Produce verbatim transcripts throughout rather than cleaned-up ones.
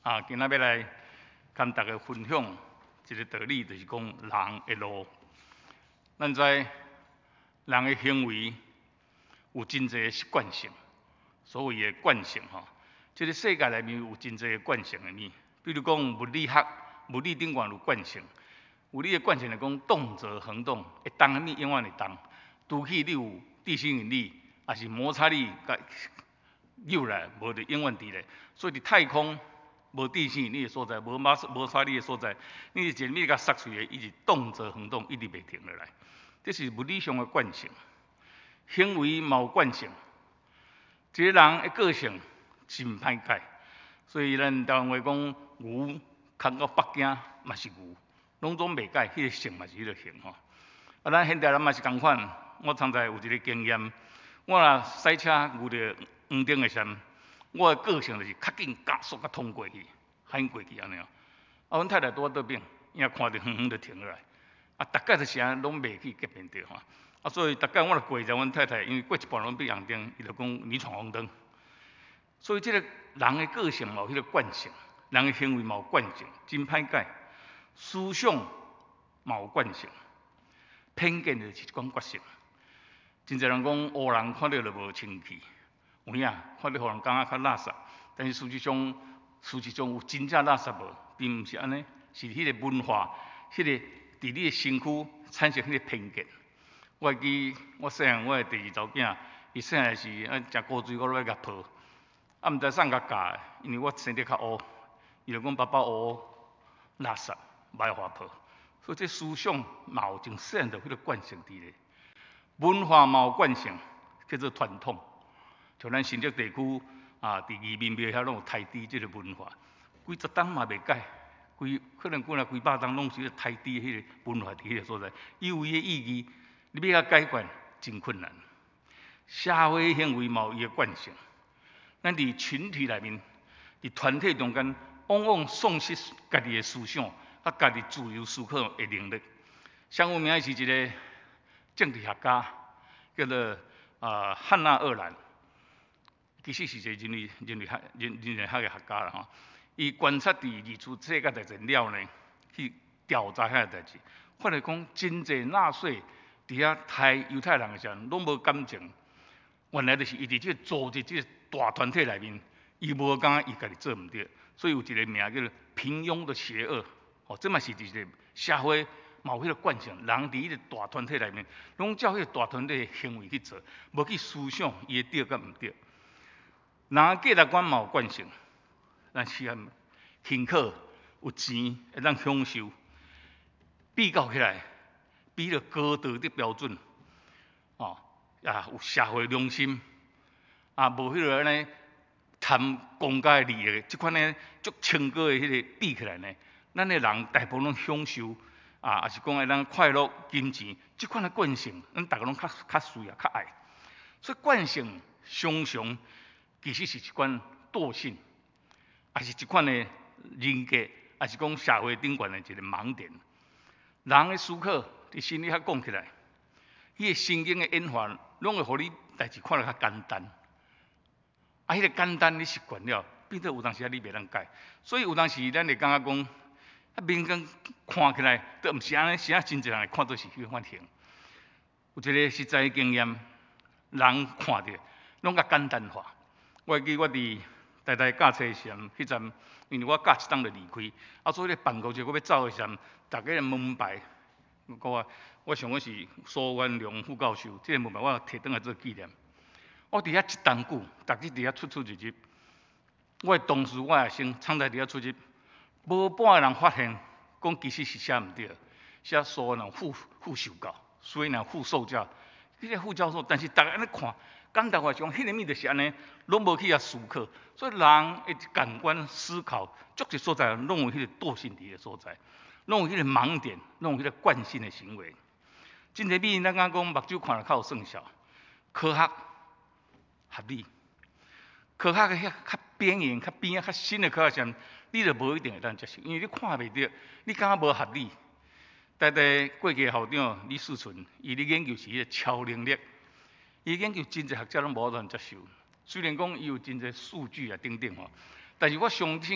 啊，今仔要来跟大家分享一个道理，就是讲人的路。咱知人的行为有真侪习惯性，所谓的惯性吼，这个世界内面有真侪惯性的物，比如讲物理学，物理顶悬有惯性，物理的惯性来讲动则恒动，会动的物永远会动，除去你有地心引力，还是摩擦力甲扭来，无就永远伫咧。所以伫太空无地心引力的所在，无摩摩擦力的所在，你一物甲塞出去，伊是动则恒动，一直袂停落来。这是物理上的惯性。行为嘛有惯性，一个人的个性真歹改，所以咱台湾话讲牛牵到北京嘛是牛，拢总袂改，迄个性嘛是迄个性吼。啊，咱现代人嘛是共款，我常在有一个经验，我若赛车牛着黄灯的时，我的个性就是较紧加速甲冲过去，喊过去安尼哦。啊，阮太太拄我倒边，伊若看着远远就停落来，啊，逐摆就啥拢袂去隔面着吼。啊，所以逐摆我若过着阮太太，因为过一半拢变红灯，伊就讲你闯红灯。所以这个人的个性嘛有迄个惯性，人的行为嘛有惯性，真歹改。思想嘛有惯性，偏见就是一种惯性。真侪人讲黑人看到就无清气，有影看到互人感觉较垃圾，但是事实上，事实上有真正垃圾无，并毋是安尼，是迄个文化，迄、那个伫你的身躯产生迄个偏见。我会记我细汉我的第二查某囝，伊细汉时啊食古水，我落去甲抱，啊毋知啥甲教的，因为我生得较乌，伊就讲爸爸乌垃圾，歹互我抱。所以这思想嘛有从细汉就迄个惯性伫咧。文化嘛有惯性，叫做传统。像咱新竹地区啊，伫移民庙遐拢有台猪这个文化，几十档嘛袂改，规可能过来几百档拢是台猪迄个文化伫迄个所在，伊有伊的意义。你要甲改观真困难，社会行为嘛有伊的惯性。咱伫群体内面，伫团体中间，往往丧失家己的思想，甲家己自由思考的能力。上有名的是一个政治学家，叫做啊、呃、汉娜·鄂兰，其实是一个人类人类学人人类学的学家啦吼。伊观察伫二次世界大战了呢，去调查遐个代志，发现讲真侪纳粹。伫遐杀犹太人的时候，拢无感情。原来就是伊伫即个组织即个大团体内面，伊无感觉伊家己做毋对，所以有一个名叫做平庸的邪恶。哦，这嘛是一个社会嘛有迄个惯性，人伫迄个大团体内面，拢照迄个大团体的行为去做，无去思想伊的对甲毋对。人价值观嘛有惯性，咱是安辛苦有钱会当享受，比较起来。比了高道德标准，哦，啊有社会良心，啊无迄个安尼贪公家利益，即款呢足清高的迄个比起来呢，咱的人大部分拢享受，啊，也是讲会当快乐、金钱，即款的惯性，咱大家拢较较需要、较爱。所以惯性常常其实是一款惰性，也是一款的人格，也是讲社会顶悬的一个盲点。人的思考。伫心理学讲起来，迄个神经的演化，拢会互你代志看得较简单。啊，迄个简单你习惯了，变做有当时啊你袂当改。所以有当时咱会感觉讲，啊面光看起来，都毋是安尼，是啊真侪人会看做是迄款型。有一个实在的经验，人看着拢较简单化。我会记我伫台台驾车时，迄阵因为我驾一档就离开，啊所以咧办公室我要走的时，大家的门牌。我我想我是苏元良副教授，这个门牌我摕转来做纪念。我伫遐一冬久，逐日伫遐出出入入，我的同事我的先常在伫遐出入，无半个人发现讲其实是写毋对，写苏元良副副授教，苏元良副授教，迄个副教授，但是逐个安尼看，简单话讲，迄个物就是安尼，拢无去遐思考，所以人的感官思考，足个所在拢有迄个惰性伫个所在。拢有迄个盲点，拢有迄个惯性的行为。真侪物咱讲讲目睭看了较有算数，科学合理，科学的遐较边缘、较边啊、较新的科学上，你就无一定会当接受，因为你看袂到，你感觉无合理。但是过去校长李世存，伊咧研究是迄个超能力，伊研究真侪学者拢无法度接受。虽然讲伊有真侪数据啊等等吼，但是我相信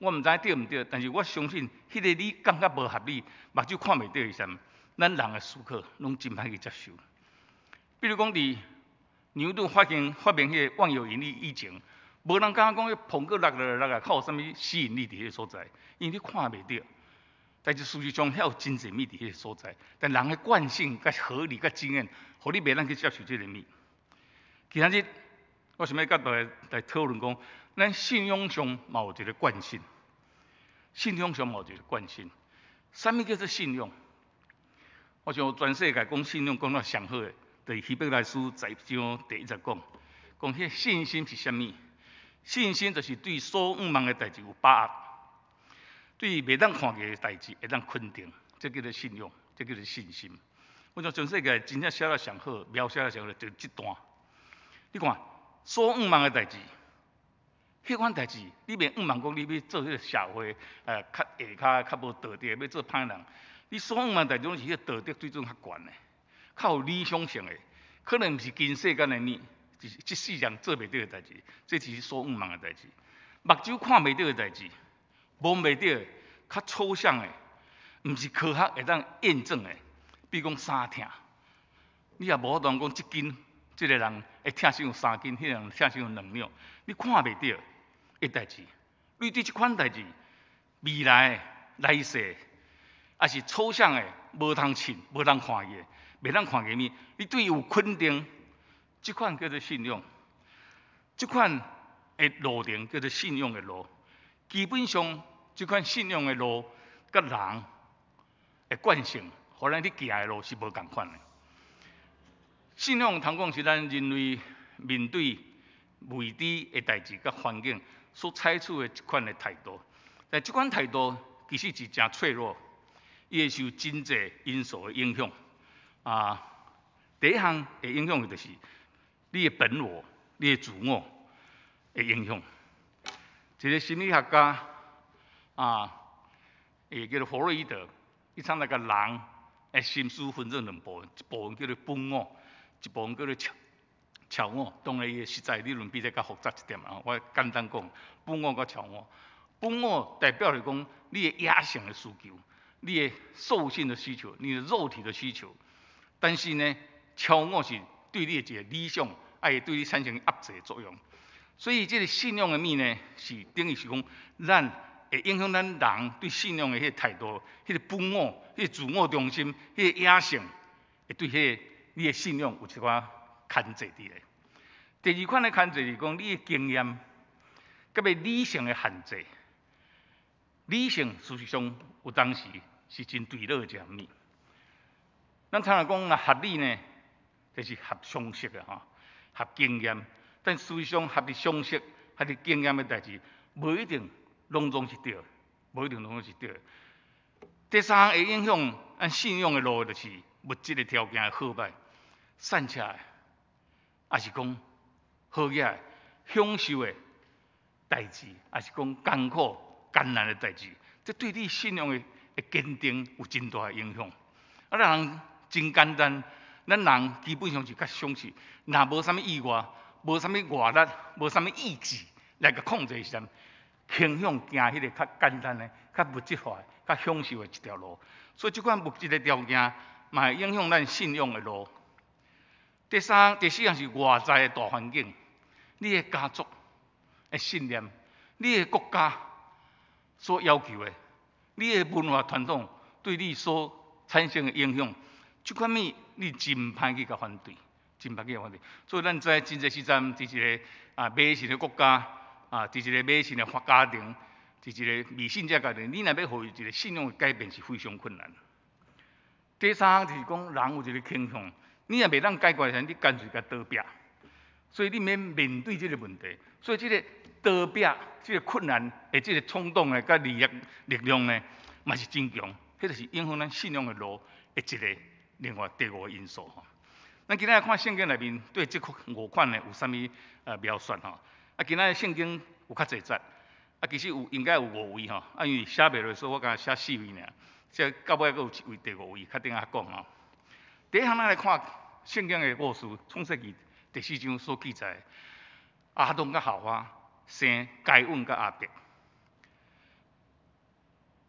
我毋知对毋对，但是我相信，迄个你感觉无合理，目睭看袂到是啥物？咱人的思考拢真歹去接受。比如讲，伫牛顿发现发明迄个万有引力以前，无人敢讲迄彭格落落落来，靠有啥物吸引力伫迄个所在，因为你看袂到。但是事实上，遐有真侪物伫迄个所在，但人的惯性、甲合理、甲经验，互你袂当去接受这个物。今仔日我想要甲大家来讨论讲，咱信仰上嘛有一个惯性，信仰上嘛有一个惯性。啥物叫做信仰？我想全世界讲信仰讲到上好诶，就是希伯来书十一章第一节讲，讲迄信心是啥物？信心就是对所仰望诶代志有把握。对袂当看见的代志会当肯定，这叫做信仰，这叫做信心。我想全世界真正写得上好、描写得上好，就是这段。你看，所仰望的代志，迄款代志，你袂仰望讲你要做迄个社会，呃，较下骹较无道德，要做歹人。你所仰望的代志，拢是迄个道德水准较悬的，较有理想性的，可能毋是今世间的物，就是即世人做袂到的代志，这是所仰望的代志。目睭看袂到的代志。摸袂到，较抽象的，毋是科学会当验证的。比如讲三痛，你也无法度讲即斤，即个人会痛先有三斤，迄个人痛先有两两。你看袂到的代志，你对即款代志，未来的来世，也是抽象的，无通信，无通看见，袂当看见物，你对伊有肯定，即款叫做信仰。即款的路程叫做信仰的路，基本上。即款信仰的路，甲人的惯性，互咱去行的路是无共款的。信仰通讲是咱人类面对未知的代志甲环境所采取的一款的态度。但即款态度其实是真脆弱，伊会受真济因素的影响。啊，第一项会影响的就是你的本我、你的自我的影响。一个心理学家。啊，也叫做弗洛伊德，伊参那个人的心思分成两部分，一部分叫做本我，一部分叫做超超我。当然，伊的实在理论比这较复杂一点啊。我简单讲，本我甲超我。本我代表是讲你的野性的需求，你的兽性的需求，你的肉体的需求。但是呢，超我是对你的一个理想，爱对你产生压制的作用。所以，这个信仰的物呢，是等于是讲咱。会影响咱人对信仰的迄个态度，迄个本我、迄个自我中心、迄个野性，会对迄个你的信仰有一寡牵制伫咧。第二款的牵制是讲你的经验，甲要理性的限制。理性事实上有当时是真对落一项物。咱常常讲啊，合理呢，就是合常识的吼，合经验。但事实上，合理常识、合理经验的代志，无一定。拢总是对，无一定拢总是对。第三会影响咱信仰的路，就是物质的条件的好歹、善巧的，也是讲好嘢、享受的代志，也是讲艰苦、艰难的代志，这对你信仰的坚定有真大的影响。啊，咱人真简单，咱人基本上是较相信，若无啥物意外，无啥物外力，无啥物意志来个控制是啥？倾向行迄个较简单的、较物质化、较享受的一条路，所以即款物质的条件嘛会影响咱信仰的路。第三、第四项是外在的大环境，你的家族的信念，你的国家所要求的，你的文化传统对你所产生的影响，即款物你真歹去甲反对，真歹去甲反对。所以咱知真侪时阵，伫一个啊迷信的国家。啊，伫一个迷信的家庭，伫一个迷信者家庭，你若要互伊一个信仰的改变是非常困难。第三就是讲，人有一个倾向，你若袂当解决，你干脆甲倒壁，所以你免面对这个问题。所以这个倒壁，这个困难的这个冲动的甲力量力量呢，嘛是真强。迄就是影响咱信仰的路的一个另外第五个因素吼。咱今仔看圣经内面对这五款呢有啥物呃描述吼？啊，今仔圣经有较侪节，啊，其实有应该有五位吼，啊，因为写袂落，所以我甲写四位尔。即到尾还有一位第五位，较顶下讲吼。第一项咱来看圣经的故事，创世纪第四章所记载，亚当甲夏娃生该隐甲亚伯。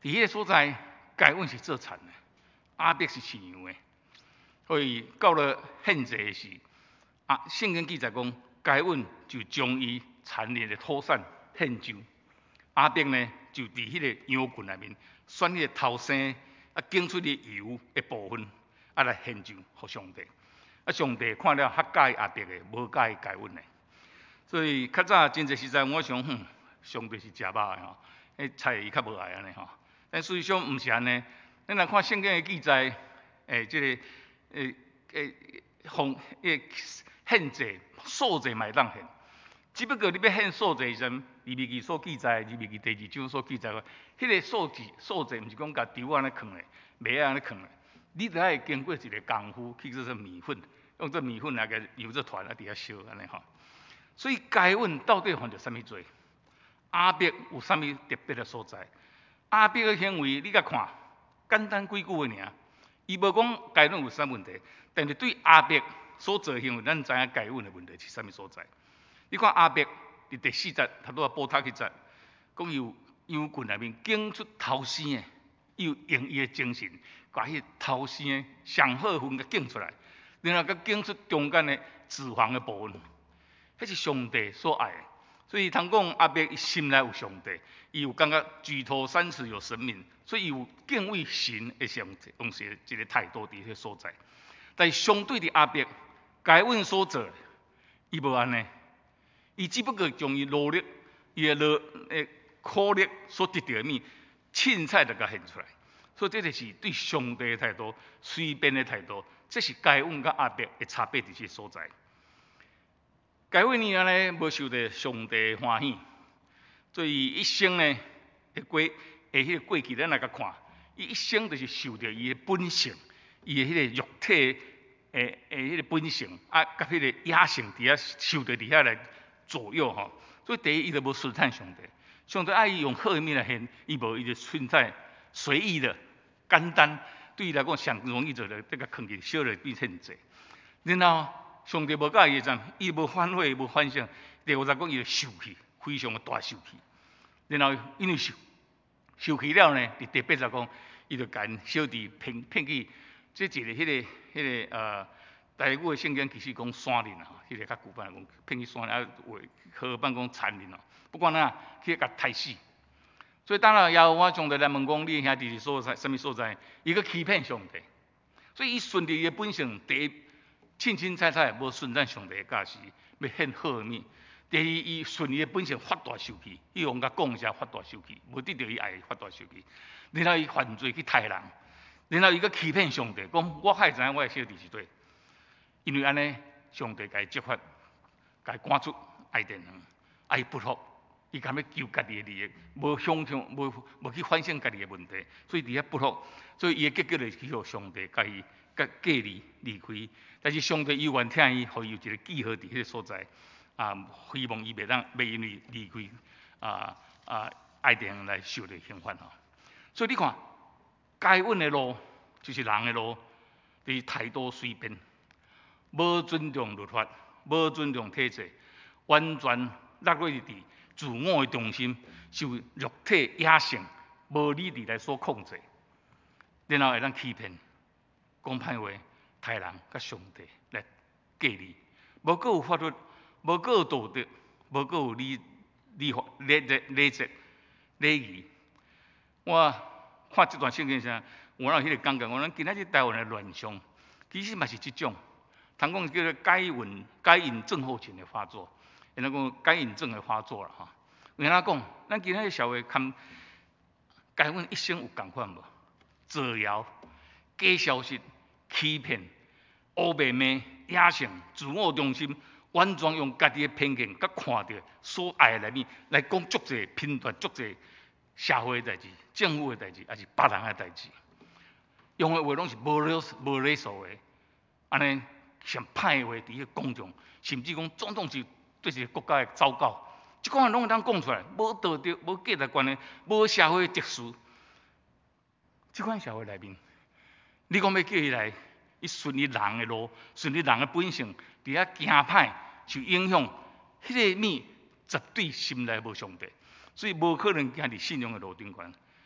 伫迄个所在，该阮是做田的，亚伯是饲羊的，所以到了现在的时，啊，圣经记载讲，该阮就将伊残留的土产献上，亚伯呢就伫迄个羊群内面选迄个头生啊，拣出的油的部分，啊来献上给上帝。啊，上帝看了较介意亚伯的，无介意该阮的。所以较早真侪实在，我想，哼，上帝是食肉的吼，迄菜伊较无爱安尼吼。但事实上毋是安尼，咱来看圣经的记载，诶，即、这个诶诶，奉诶献祭素祭嘛会当献，只不过你要献素祭时，利未记所记载，利未记第二章所记载个，迄个素祭素祭毋是讲甲丢安尼放咧，袂安尼放咧，你得爱经过一个功夫去做做米粉，用这米粉来个揉做团啊，伫遐烧安尼吼。所以该阮到底犯着啥物罪？亚伯有啥物特别的所在？亚伯的行为，你甲看，简单几句的尔，伊无讲该阮有啥问题，但是对亚伯所做的行为，咱知影该阮的问题是啥物所在？你看亚伯伫第四节，他拄啊报他去节，讲伊有羊群内面拣出头生的，伊有用伊的精神，把迄头生的上好份甲拣出来，然后甲拣出中间的脂肪的部分。迄是上帝所爱的，所以通讲亚伯伊心内有上帝，伊有感觉举头三尺有神明，所以伊有敬畏神的上用是一个态度伫迄个所在。但是相对的亚伯，该阮所做，伊无安尼，伊只不过将伊努力、伊的努诶苦力所得到的物，凊彩就甲献出来。所以这就是对上帝的态度、随便的态度，这是该阮甲亚伯的差别伫即所在。该阮呢安尼无受到上帝欢喜，所以一生呢会过，会迄个过去咱来甲看，伊一生就是受到伊的本性，伊的迄个肉体诶诶迄个本性啊，甲迄个野性伫遐受到伫遐来左右吼。所以第一，伊就无顺从上帝，上帝爱伊用好的物来献，伊无伊就顺从随意的、简单，对伊来讲上容易做的，这个放进小了变献祭，然后。上帝无介意的站，伊无反悔，无反省。第五节讲，伊就受气，非常的大受气。然后因为受受气了呢，伫第八节讲，伊就甲因小弟骗骗去，这一个迄、那个迄、那个呃，台语的圣经其实讲山林啊，迄、那个较古板讲骗去山林啊，话河板讲残林啊，不管哪去甲杀死。所以当然，也我上帝来问讲，你兄弟是所在，什么所在？伊个欺骗上帝，所以伊顺着伊的本性，第一。凊凊彩彩无顺从上帝的教示，要献好的物。第二，伊顺伊的本性发大受气，伊用甲讲啥发大受气，无得到伊爱发大受气。然后伊犯罪去杀人，然后伊个欺骗上帝，讲我还知影我的小弟是对，因为安尼上帝甲伊执法，甲伊赶出爱甸园，啊伊不服，伊敢要救家己的利益，无想想无无去反省家己的问题，所以伫遐不服，所以伊的结果就是去互上帝甲伊甲隔离离开。但是上帝依然听伊，互伊有一个记号伫迄个所在，啊，希望伊袂当袂因为离开啊啊爱甸园来受到刑罚吼。所以你看，该阮的路就是人的路，就是态度随便，无尊重律法，无尊重体制，完全落落伫自我的中心，受肉体野性、无理智来所控制，然后会当欺骗、讲歹话。杀人甲上帝来隔离，无阁有法律，无阁有道德，无阁有礼礼法礼礼礼节礼仪。我看这段圣经时，我有迄个感觉，我讲今仔日台湾的乱象，其实嘛是即种，通讲叫做该隐该隐症候群的发作，人家讲该隐症的发作啦吼。有人讲，咱今仔日社会堪该阮一生有共款无？造谣、假消息。欺骗、乌白昧、野性、自我中心，完全用家己的偏见，甲看到所爱的内面来讲足侪评断足侪社会的代志、政府的代志，还是别人的代志。用的话拢是无理无理数的，安尼上歹的话伫迄公众，甚至讲总统是对一个国家的糟糕，即款拢会当讲出来，无道德、无价值观的、无社会秩序，即款社会内面。你讲要叫伊来，伊顺伊人的路，顺伊人的本性，伫遐行歹受影响，迄、那个物绝对心内无上帝，所以无可能行伫信仰的路顶悬。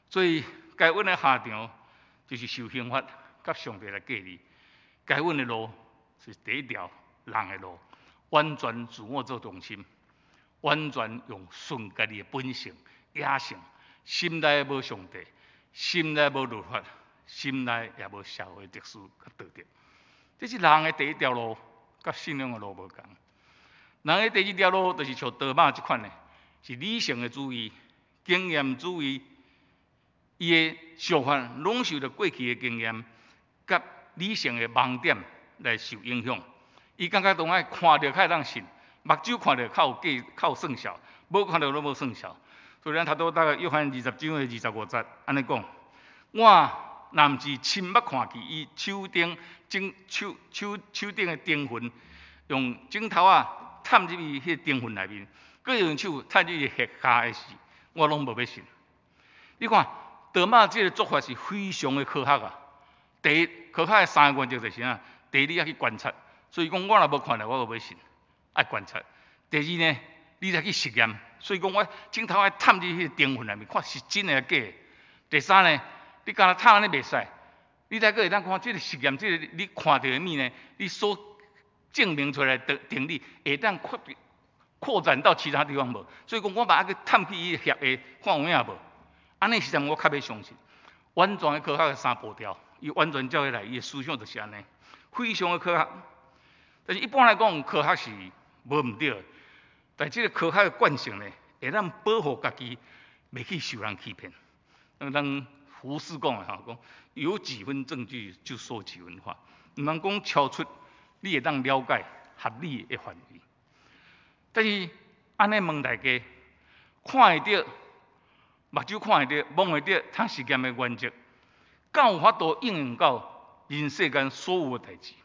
所以该稳的下场就是受刑罚，甲上帝来隔离。该稳的路是第一条人的路，完全自我做中心，完全用顺家己的本性、野性，心内无上帝，心内无律法，心内也无社会秩序甲道德。这是人的第一条路，甲信仰的路无同。人的第二条路就是像多马这款的，是理性的主义、经验主义。伊的想法拢受到过去的经验甲理性的盲点来受影响。伊感觉拢爱看到较当信，目睭看到较有计较有算数，无看到拢无算数。所以咱读到大概约翰二十章的二十五节，安尼讲：我若毋是亲目看见伊手顶镜手手手顶的灯魂，用镜头啊探入伊迄灯魂内面，佮用手探入伊血下的事，我拢无要信。你看。多马这个做法是非常的科学啊！第一，科学的三个原则就是啥？第一，你要去观察，所以讲我若无看到，我就要信，爱观察。第二呢，你才去实验，所以讲我镜头爱探入迄个灯魂内面，看是真的还是假的。第三呢，你干那探安尼袂使，你才个会当看这个实验，这个你看到的物呢，你所证明出来的定理会当扩扩展到其他地方无？所以讲我把个探去伊血的看有影无？安尼时阵我较要相信，完全的科学的三步调，伊完全照下来，伊的思想就是安尼，非常的科学。但是一般来讲，科学是无毋对，但这个科学的惯性呢，会让保护家己，袂去受人欺骗。咱胡适讲的吼，讲有几分证据就说几分话，毋通讲超出你会当了解合理的范围。但是安尼问大家，看会到？目睭看会到，摸会到，通实验的原则，敢有法度应用到人世间所有的代志？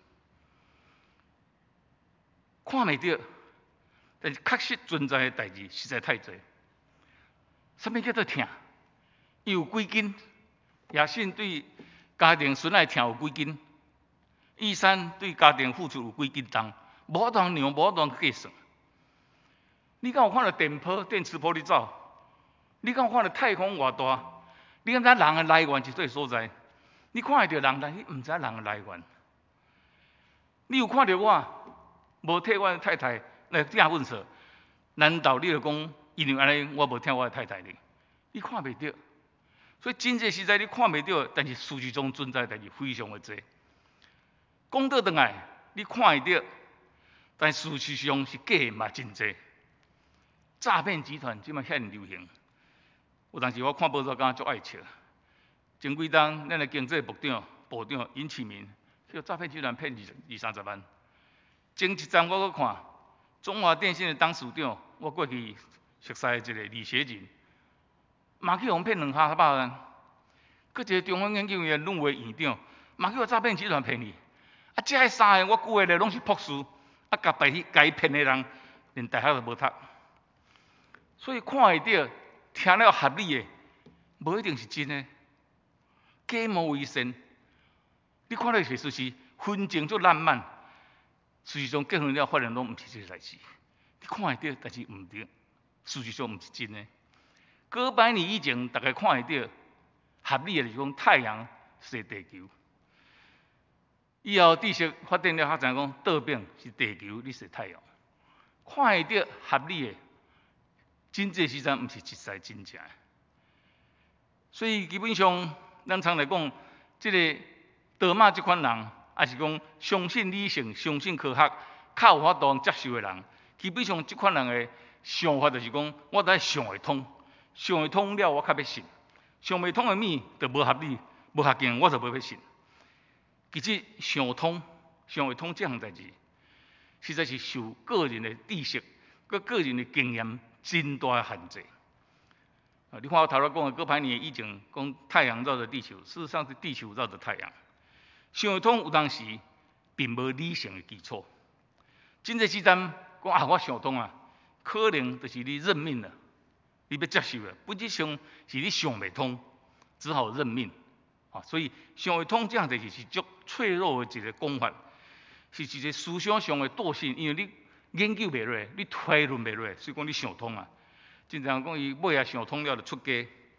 看袂到，但是确实存在的代志实在太多。什么叫做疼？伊有几斤？野性对家庭孙仔疼有几斤？医生对家庭付出有几斤重？无法度量，无法度计算。你敢有看到电波、电磁波伫走？你敢有看到太空偌大？你敢知人的来源是对所在？你看会到人，但你毋知人的来源。你有看到我无替我的太太来订婚册？难道你就讲因为安尼我无听我的太太呢？你看袂到，所以真济实在你看袂到，但是事实中存在的代志非常的多。讲倒转来，你看会到，但事实上是假的嘛真济。诈骗集团即摆遐流行。有当时我看报纸，感觉足爱笑。前几冬，咱的经济部长、部长尹启明，叫诈骗集团骗二二三十万。前一站我搁看中华电信的董事长，我过去熟悉一个李学仁，嘛去互骗两百万。搁一个中央研究院论文院长，嘛去互诈骗集团骗去。啊，这三个我估下来拢是博士，啊，甲白去甲伊骗的人，连大学都无读。所以看会到。听了合理的，无一定是真的，假冒伪善。你看到的事是纷争足烂漫，事实上结婚了发现拢毋是这个代志。你看会到，但是毋对，事实上毋是真的。几百年以前，大家看会到合理的，就是讲太阳是地球。以后知识发展了，较知讲倒变是地球，你是太阳。看会到合理的。真济时阵毋是一世真正的，所以基本上咱常来讲，即、这个多马即款人，也是讲相信理性、相信科学、较有法度接受的人，基本上即款人的想法就是讲，我得想会通，想会通了，我较要信；想袂通的物，就无合理、无合经，我就无要信。其实想通、想会通这项代志，实在是受个人的知识、佮个人的经验。真大的限制。啊，你看我头头讲的几百年以前，讲太阳绕着地球，事实上是地球绕着太阳。想通有当时并无理性的基础。真济时阵讲啊，我想通啊，可能就是你认命了，你要接受了。本质上是你想袂通，只好认命。啊，所以想会通这样代志是足脆弱的一个讲法，是一个思想上的惰性，因为你。研究袂落，你推论袂落，所以讲你想通啊。真正讲伊尾仔想通了就出家，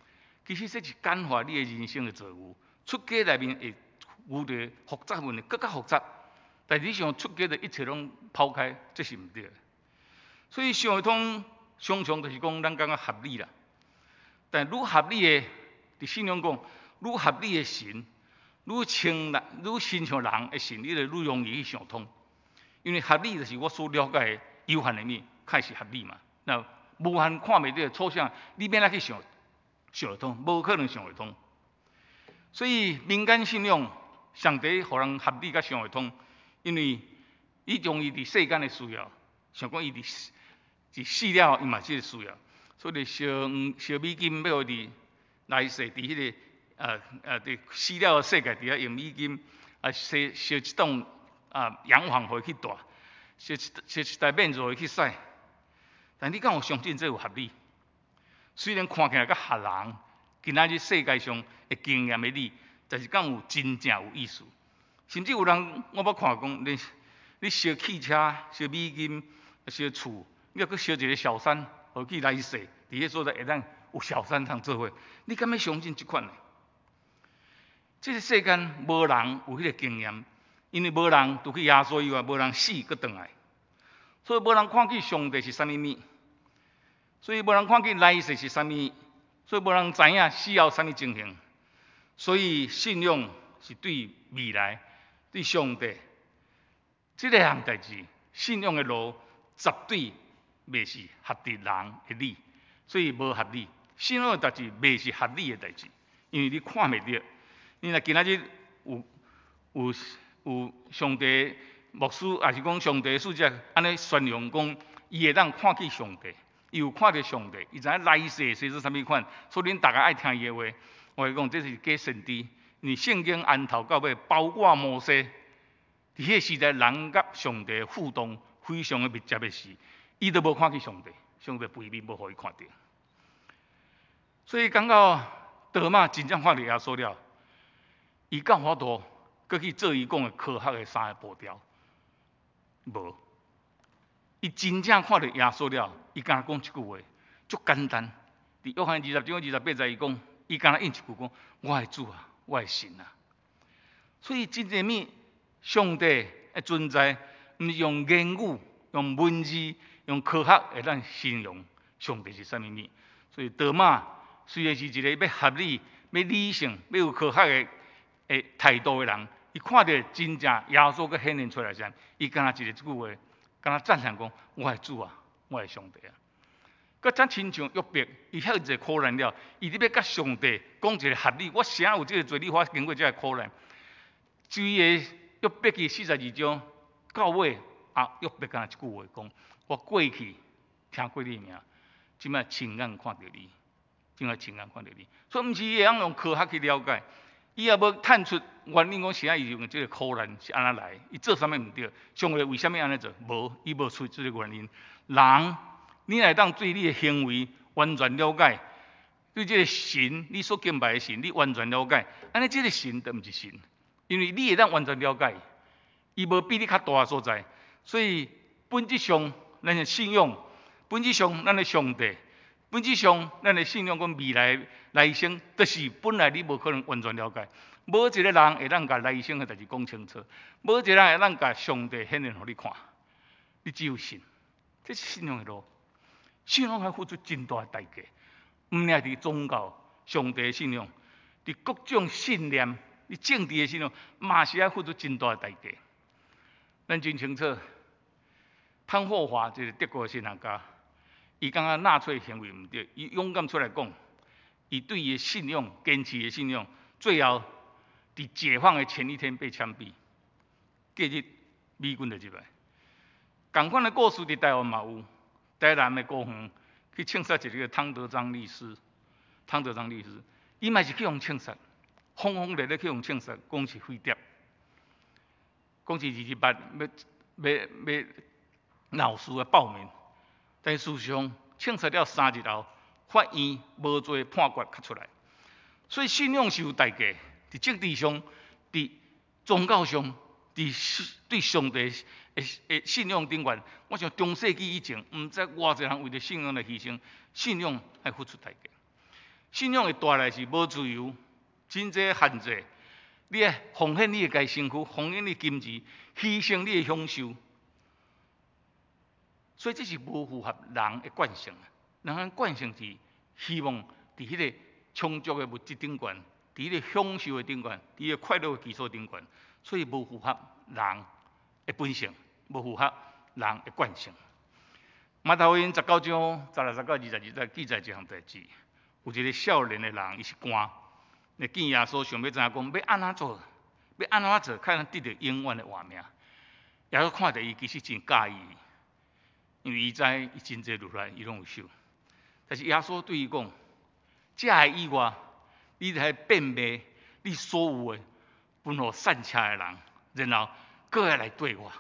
其实这是简化你的人生的做务。出家内面会遇到复杂问题，更加复杂。但是你想出家的一切拢抛开，这是唔对的。所以想得通，常常就是讲咱讲个合理啦。但愈合理的，伫信仰讲，愈合理的神，愈亲人，愈亲像人的神，你就愈容易去想通。因为合理就是我所了解的有限的面，开始合理嘛。那无限看袂到的抽象，你免来去想，想得通，无可能想得通。所以民间信仰，上帝互人合理甲想得通，因为伊从伊伫世间的需要，想讲伊伫伫死了，伊嘛即个需要，所以烧烧美金要伫来世伫迄个呃呃伫死了的世界底下用美金啊烧烧一栋啊洋房回去住，烧烧一台面座去使，但你敢有相信这有合理？虽然看起来甲吓人，今仔日世界上会经验的你，但是敢有真正有意思？甚至有人我捌看讲，你你烧汽车、烧美金、烧厝，你要去烧一个小山，回去来世，伫迄所在会当有小山通做伙，你敢要相信即款呢？这个世间无人有迄个经验，因为无人除去耶稣以外，无人死搁转来，所以无人看见上帝是啥物物，所以无人看见来世是啥物，所以无人知影死后啥物情形。所以信仰是对未来、对上帝这个项代志，信仰的路绝对袂是合伫人的理，所以无合理。信仰的代志袂是合理的代志，因为你看袂到。你若今仔日有有有上帝牧师，也是讲上帝使者安尼宣扬讲，伊会当看见上帝，伊有看到上帝，伊知影来世是做啥物款，所以恁大家爱听伊的话。我讲这是假神知，你圣经安头到尾，包括摩西，伫迄个时代人甲上帝互动非常的密切的时，伊都无看见上帝，上帝背面无互伊看到。所以讲到德玛真正看到耶稣了，伊敢有法度搁去做伊讲的科学的三个步调？无，伊真正看到耶稣了，伊敢讲一句话，足简单。伫约翰二十章二十八节，伊讲。伊敢若应一句讲：“我的主啊，我的神啊。”所以真正物上帝的存在，毋是用言语、用文字、用科学会当形容上帝是啥物物。所以多马虽然是一个要合理、要理性、要有科学的诶态度的人，伊看到真正耶稣佮显现出来时，伊敢若一个即句话，敢若赞叹讲：“我的主啊，我的上帝啊。”佮咱亲像约伯，伊遐一个苦难了，伊伫要甲上帝讲一个合理，我啥有这个罪，你法经过这个苦难。至于约伯记四十二章到尾，啊，约伯敢若一句话讲：我过去听过你名，即摆亲眼看到你，即摆亲眼看到你。所以毋是伊会晓用科学去了解，伊也无探出原因讲啥伊用这个苦难是安怎来，伊做啥物毋对，上帝为虾米安尼做？无，伊无出这个原因。人。你来当对你的行为完全了解，对这个神，你所敬拜的神，你完全了解，安尼这个神就毋是神，因为你会当完全了解，伊无比你较大的所在，所以本质上咱的信仰，本质上咱的上帝，本质上咱的信仰讲未来来生，就是本来你无可能完全了解，无一个人会当甲来生的代志讲清楚，无一个人会当甲上帝显现互你看，你只有信，这是信仰的路。信仰还付出真大的代价，毋仅伫宗教、上帝的信仰，伫各种信念、你政治的信仰，嘛是要付出真大的代价。咱真清楚，汤霍华就是德国的神学家，伊感觉纳粹行为毋对，伊勇敢出来讲，伊对伊的信仰、坚持的信仰，最后伫解放的前一天被枪毙，隔日美军就入来。同款的故事伫台湾嘛有。台南的高雄去枪杀一个汤德章律师，汤德章律师，伊嘛是去互枪杀，轰轰烈烈去互枪杀，讲是飞碟，讲是二二八要要要闹事的报名，但事实上枪杀了三日后，法院无做判决较出来，所以信仰是有代价，伫政治上，伫宗教上，伫对上帝诶信仰顶悬，我想中世纪以前，毋知偌济人为着信仰来牺牲，信仰还付出代价。 信仰会带来是无自由，真济限制。你会奉献你的家身躯，奉献你金钱，牺牲你的享受。所以这是无符合人的惯性。人的惯性是希望伫迄个充足的物质顶悬，伫迄个享受的顶悬，伫迄个快乐的基础顶悬，所以无符合人的本性，无符合人的惯性。马太福音十九章十六、十九、二十二节记载一项代志，有一个少年的人，伊是官，你见耶稣想要知影讲要安怎做，要安怎做，才能得到永远的活命。耶稣看到伊其实真介意，因为伊知伊真济落来伊拢有受。但是耶稣对伊讲：，这个以外，你来变卖你所有的，分互善车的人，然后搁来来对我。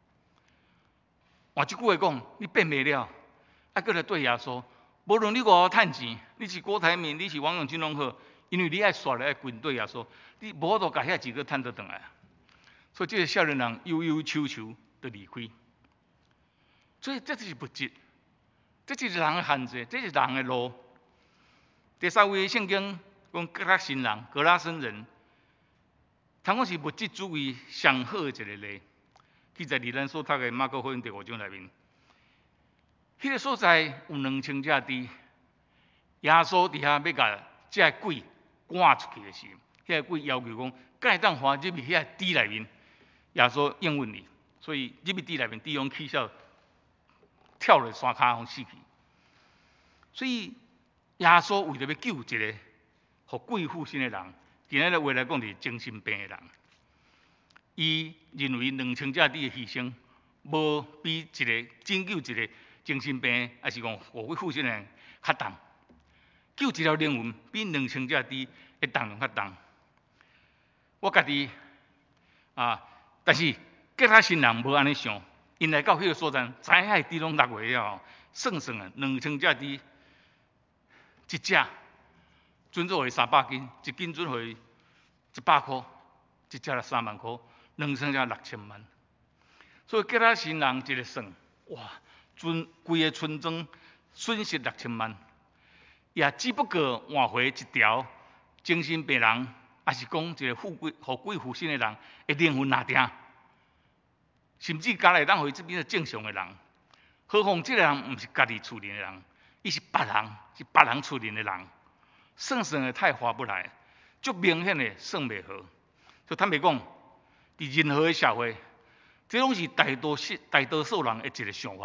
换一句话讲，你变卖了，啊，搁来对耶稣。无论你外口趁钱，你是郭台铭，你是王永庆拢好，因为你爱刷来军队耶稣，你无法度把遐钱搁趁倒转来。所以这个少年人忧忧愁愁就离开。所以这就是物质。这就是人的限制，这是人的路。第三位圣经讲格拉森人，格拉森人，通讲是物质主义上好的一个例。记载伫咱所读的马可福音第五章内面，迄、那个所在有两千只猪，耶稣伫遐要甲这鬼赶出去的时候，迄、那个鬼要求讲，敢会当滑入去遐个猪内面？耶稣应允你，所以入去猪内面，猪用气笑。跳落山骹，互死去。所以耶稣为了要救一个互鬼附身的人，今日的话来讲是精神病的人，伊认为两千只猪的牺牲，无比一个拯救一个精神病，还是讲互鬼附身的人较重。救一条灵魂比两千只猪会重较重。我家己啊，但是其他新人无安尼想。因来到迄个所在，知影猪拢落去了，算算啊，两千只猪，一只准做伊三百斤，一斤准互伊一百块，一只了三万块，两千只六千万。所以吉拉新人一个算，哇，准规个村庄损失六千万，也只不过换回一条精神病人，还是讲一个富贵、富贵附身的人的灵魂拿定。甚至家内当互伊这边是正常的人，何况这个人毋是家己厝里的人，伊是别人，是别人厝里的人，算算的太划不来，足明显的算袂好。所以坦白讲，伫任何的社会，这拢是大多数大多数人的一个想法。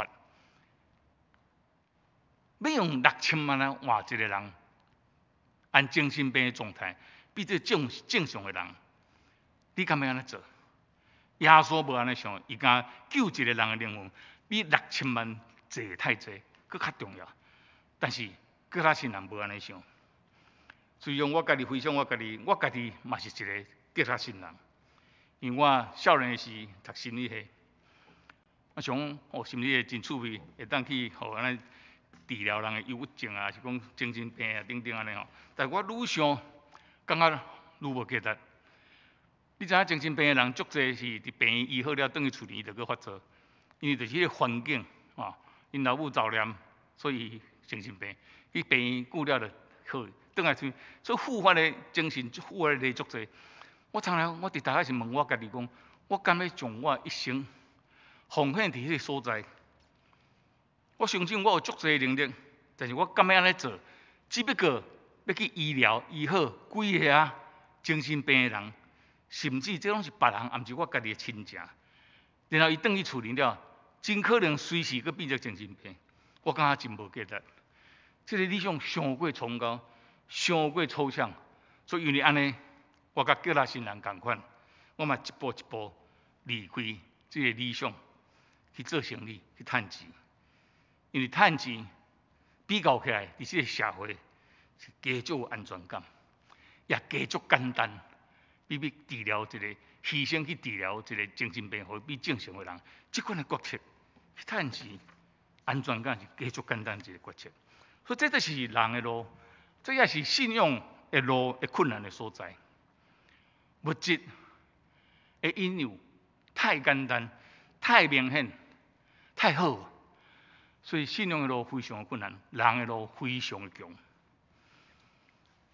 要用六千万来换一个人，按精神病的状态，比这正正常的人，你敢要安尼做？耶稣无安尼想，伊敢救一个人的灵魂，比六千万济太济，佫较重要。但是佫较新人无安尼想。虽然我家己非常我家己，我家己嘛是一个佫较新人，因为我少年时读心理系，我想哦，心理系真趣味，会当去互安尼治疗人的忧郁症啊，是讲精神病啊等等安尼吼。但我愈想，感觉愈无价值。你知影精神病的人足济是伫病院医好了，转去厝里就搁发作，因为就是迄个环境啊，因老母早念，所以精神病，去病院久了就好，转来厝，所以复发的精神复发的例足济。我从来我伫大概是问我家己讲，我敢要将我一生奉献伫迄个所在？我相信我有足济能力，但是我敢要安尼做？只不过要去医疗医好几个啊精神病的人。甚至这拢是别人，也毋是我家己的亲情。然后伊转去厝里了，真可能随时佫变作精神病。我感觉真无价值。这个理想上过崇高，上过抽象，所以因为安尼，我甲叫他新人共款，我嘛一步一步离开这个理想，去做生意，去趁钱。因为趁钱比较起来，伫这个社会是加足有安全感，也加足简单。比要治疗一个牺牲去治疗一个精神病，或比正常的人，即款的决策，去趁钱、安全感是加足简单一个决策。所以这就是人的路，这也是信仰的路的困难的所在。物质的引诱太简单、太明显、太好，所以信仰的路非常的困难，人的路非常的强。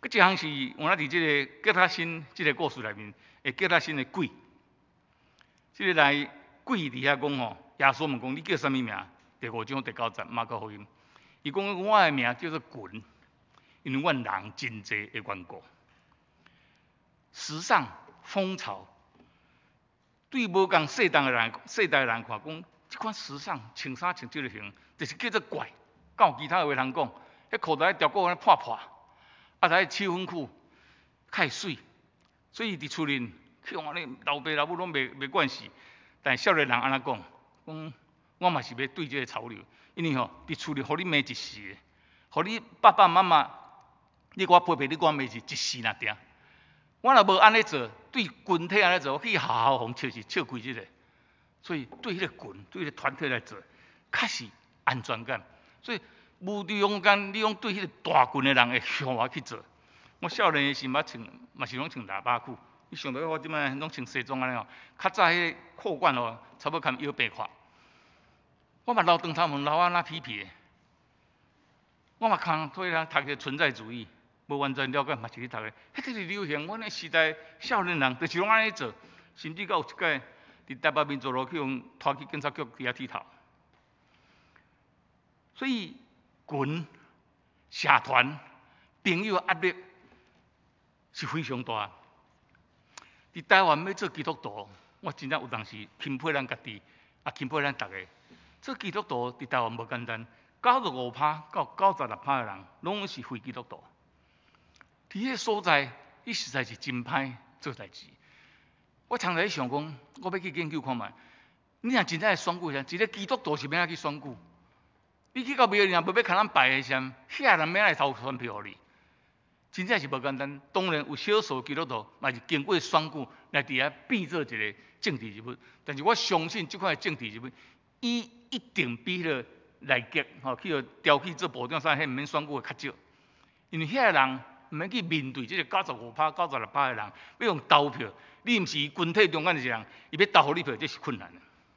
佮一项是我那伫即个吉他新即个故事内面，会吉他新的鬼。即个来鬼伫遐讲吼，耶稣问讲：你叫啥物名？第五章第九节马可福音，伊讲我的名叫做群，因为阮人真济的缘故。时尚风潮，对无共世代的人，世代的人看讲，即款时尚穿衫穿即个型，就是叫做怪。甲有其他话通讲，迄裤带条裤安尼破破，啊，才七分裤，较水，所以伫厝里，去安尼老爸老母拢袂袂惯势。但少年人安怎讲？讲我嘛是要对即个潮流，因为吼伫厝里，互你骂一世，互你爸爸妈妈，你我陪陪你，我骂是一世若定。我若无安尼做，对群体安尼做，我去好好互笑是笑开即个。所以对迄个群，对迄个团体来做，较是安全感。所以无伫中间，你用对迄个大群的人会向我去做。我少年的时捌穿，嘛是拢穿喇叭裤。你想到我即摆拢穿西装安尼哦，较早迄个裤管哦，差不多含腰背宽。我嘛留长头毛，留啊那皮皮的。我嘛空对啦，读个存在主义，无完全了解，嘛是去读的。迄个是流行，阮那时代少年人就是拢安尼做，甚至到有一届伫台北民族路去用拖去警察局伫遐剃头。所以群、社团、朋友压力是非常大。伫台湾要做基督徒，我真正有当时钦佩咱家己，也钦佩咱大家。做基督徒伫台湾无简单，九十五趴到九十六趴的人拢是非基督徒。伫迄个所在，伊实在是真歹做代志。我常常想讲，我要去研究看觅，你若真正会选举啥？一个基督徒是要哪去选举？你去到庙里，若无要看咱拜的啥，遐人要来投选票互你？真正是无简单。当然有少数基督徒嘛是经过选举来伫遐变做一个政治人物，但是我相信即款政治人物，伊一定比迄个内阁吼去互调去做部长啥，迄毋免选举的较少。因为遐人毋免去面对即个九十五趴、九十六趴的人，要用投票，你毋是群体中间一个人，伊要投互你票，这是困难的。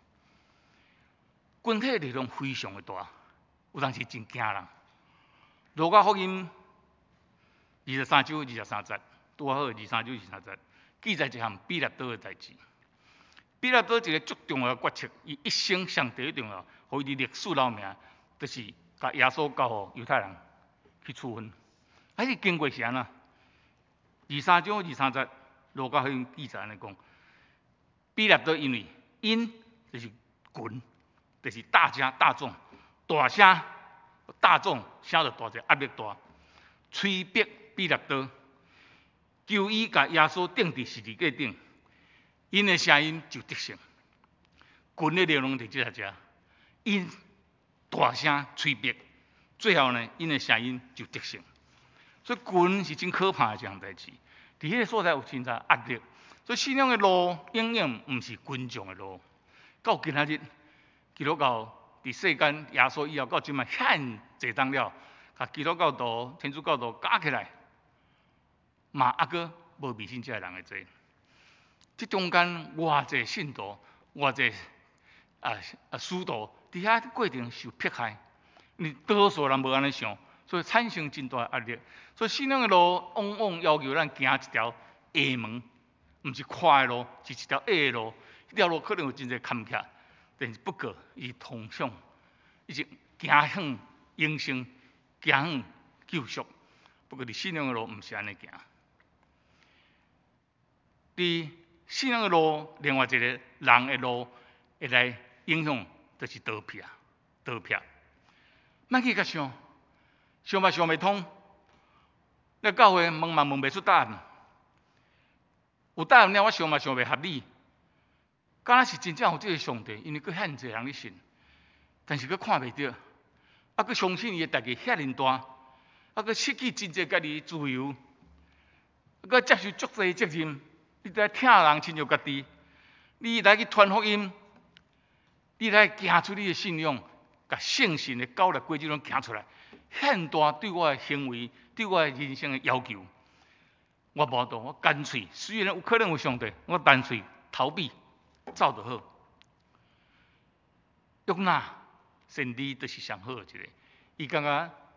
群体力量非常的大，有当时真惊人。路加福音二十三章二十三节，拄好二十三章二十三节，记载一项比勒多的代志。比勒多一个足重要的决策，伊一生上第一重要，互伊伫历史留名，就是甲耶稣交互犹太人去处分。啊，是经过是安怎？二三章二三节，路加福音记载安尼讲，比勒多因为因就是群，就是大家大众，大声大众声就大者压力大，催逼比勒多，求伊甲耶稣钉伫十字架顶，因的声音就得胜。群的力量伫即个遮，因大声催逼，最后呢，因的声音就得胜。所以群是真可怕的一项代志，伫迄个所在有真侪压力。所以信仰的路永远毋是群众的路。到今仔日，基督教伫世间耶稣以后到即摆遐济当了，甲基督教徒、天主教徒加起来，嘛还阁无迷信遮个人的多。即中间偌济信徒、偌济啊啊使徒，伫遐过程受迫害，因为多数人无安尼想，所以产生真大压力。所以信仰的路往往要求咱行一条下门，毋是快的路，是一条矮的路。迄条路可能有真侪坎坷，但是不过伊通向，伊是行向永生，行向救赎。不过伫信仰的路毋是安尼行。伫信仰的路，另外一个人的路会来影响，就是逃避，逃避。莫去甲想，想嘛想袂通。你教会问嘛问袂出答案，有答案了，我想嘛想袂合理。敢若是真正有这个上帝，因为佫遐济人咧信，但是佫看袂到，啊佫相信伊的代价遐尼大，啊佫失去真侪家己自由，佫接受足侪责任。你来听人亲像家己，你来去传福音，你来行出你的信仰，甲圣神的教律规矩拢行出来，遐大对我的行为、对我的人生的要求，我无度，我干脆虽然有可能有上帝，我干脆逃避，走就好。约拿先知就是上好一个，伊感觉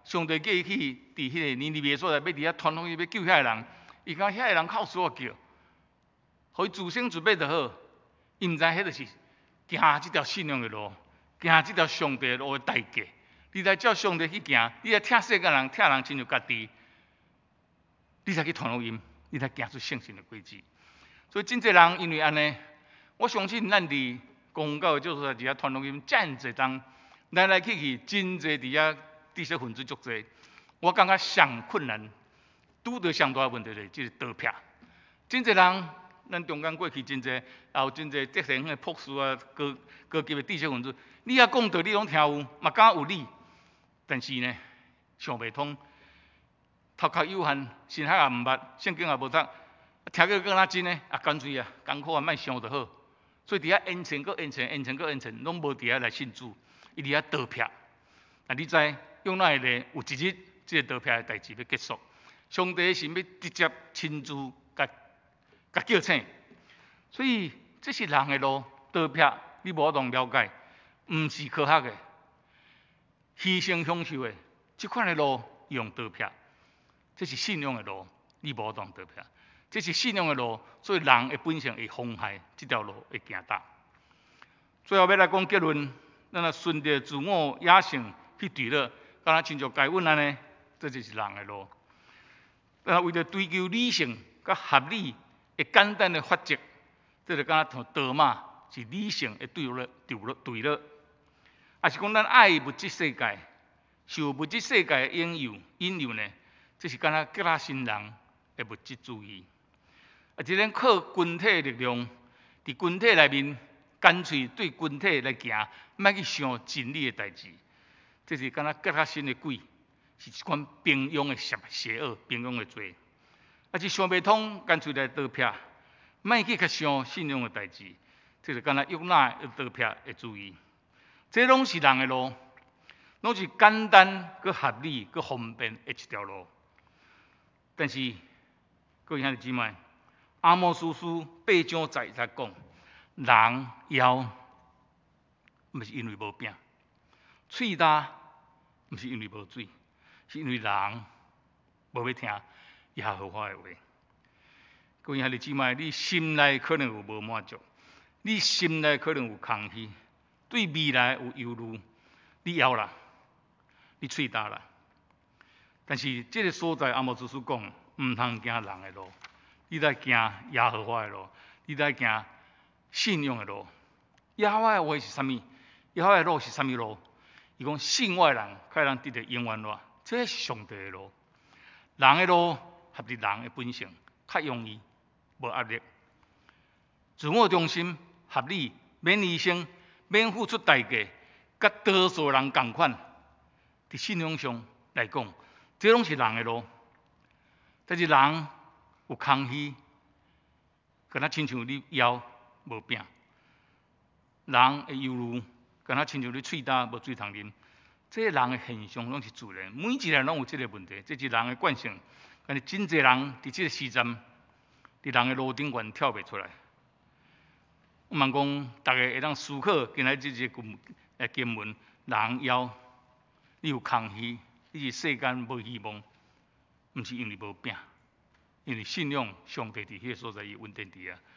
上帝叫伊去伫迄个尼尼微所在，要伫遐传福音，要救遐个人，伊讲遐个人靠死我叫，互伊自生自灭就好。伊毋知迄就是行即条信仰的路，行即条上帝的路的代价。你来照上帝去行，你来听世间人，听人亲像家己，你才去传福音，你才行出圣神的轨迹。所以真侪人因为安尼，我相信咱伫公教的教所在伫遐传福音，遮尔侪人来来去去，真侪伫遐知识分子足侪。我感觉上困难，拄着上大的问题就是即个盗撇。真侪人，咱中间过去真侪，也有真侪德行的博士啊、高高级的知识分子，你遐讲道理拢听有，嘛敢有理。但是呢，想袂通，头壳有限，心海也毋捌，圣经也无读，听个更较真呢，啊干脆啊，艰苦啊，莫想就好。所以伫遐恩情、搁恩情、恩情、搁恩情，拢无伫遐来信主，伊伫遐盗撇。啊，你知用哪会咧？有一日，即个盗撇的代志要结束，上帝是要直接亲自甲甲叫醒。所以这是人的路，盗撇你无法度了解，毋是科学的，牺牲享受的，即款的路用盗撇，这是信仰的路，你无法度盗撇。这是信仰的路，所以人的本性会妨害这条路会行大。最后要来讲结论，咱若顺着自我野性去对了，敢若亲像该阮安尼，这就是人的路。啊，为了追求理性甲合理的简单的法则，这就敢若像导马是理性的对了对了对了。也是讲咱爱物质世界，受物质世界的引诱引诱呢，这是敢若吉拉新人的物质主义。啊，即咱靠群体力量，伫群体内面，干脆对群体来行，莫去想真理的代志。这是敢若吉拉新的鬼，是一款平庸的邪邪恶、平庸的罪。啊，是想袂通，干脆来盗撇，莫去较想信仰的代志。这是敢若约拿盗撇的主义。这拢是人的路，拢是简单、佮合理、佮方便的一条路。但是，各位兄弟姊妹，阿摩斯书八章十一节讲，人枵，毋是因为无饼；喙焦，毋是因为无水，是因为人无要听耶和华的话。各位兄弟姊妹，你心内可能有无满足，你心内可能有空虚，对未来有忧虑，你枵啦，你喙焦啦。但是这个所在，阿摩斯书讲，毋通行人的路。你在行耶和华的路，你在行信仰的路。耶和华的话是啥物？耶和华的路是啥物路？伊讲信我的人，可能得到永远路，这是上帝的路。人的路合伫人的本性，较容易，无压力。自我中心、合理、免牺牲、免付出代价，甲多数人共款。伫信仰上来讲，这拢是人的路。但是人有空虚，敢若亲像你枵无饼；人会忧虑，敢若亲像你喙焦无水通啉。这人的现象拢是自然，每一个人拢有这个问题，这是人的惯性。但是真侪人伫这个时阵，伫人的路顶悬跳袂出来。我问讲，大家会当思考今仔日这个诶经文，人枵，你有空虚，你是世间无希望，毋是因为无饼。因为信仰上帝伫迄个所在，伊稳定伫啊。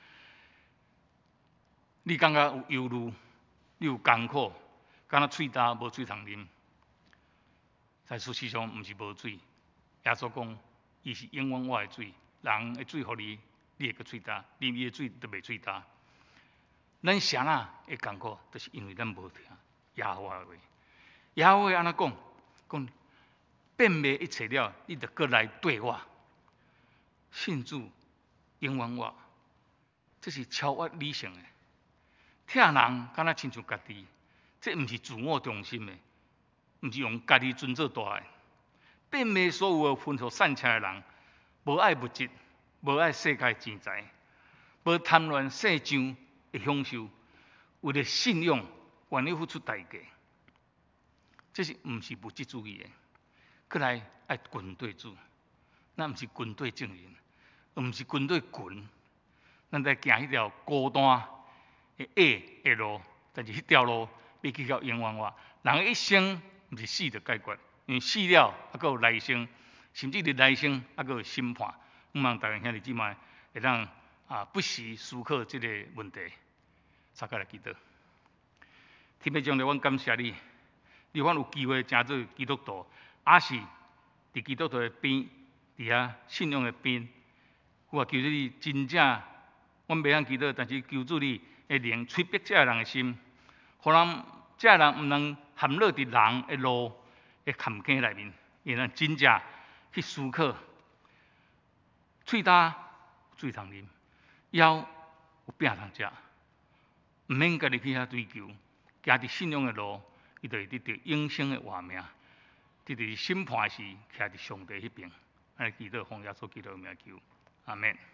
你感觉有忧虑，你有艰苦，敢若喙焦无水通啉，但事实上毋是无水。耶稣讲，伊是永远我的水，人的水互你，你会个喙焦；啉伊的水就袂喙焦。咱谁啊会艰苦，就是因为咱无听耶和华的话。耶和华安怎讲？讲辨别一切了，你就过来对我。信主永远我，这是超越理性的。听人敢若亲像家己，这毋是自我中心的，毋是用家己尊做大的。辨别所有分互散车的人，无爱物质，无爱世界钱财，无贪恋世上的享受，为了信仰愿意付出代价。这是毋是物质主义的？过来爱军队主，咱毋是军队精神。毋是军队群，咱在行迄条孤单的矮的路，但是迄条路要去到永远话，人一生毋是死就解决， 因为死了还佫有来生，甚至伫来生还佫有审判。希望大家兄弟姊妹会当啊不时思考即个问题，插开来祈祷。天父上帝，阮感谢你，你阮有机会成做基督徒，也是伫基督徒的边，伫遐信仰的边。我求你真正，阮袂晓祈祷，但是求主你会灵催逼这人的心，互人这人毋能陷落伫人的路的坎坷内面，也能真正去思考。喙焦有水通啉，枵有饼通食，毋免家己去遐追求，行伫信仰的路，伊就会得到永生的活命。直直审判时，徛伫上帝迄边。安尼祈祷，奉耶稣基督的名求，阿免。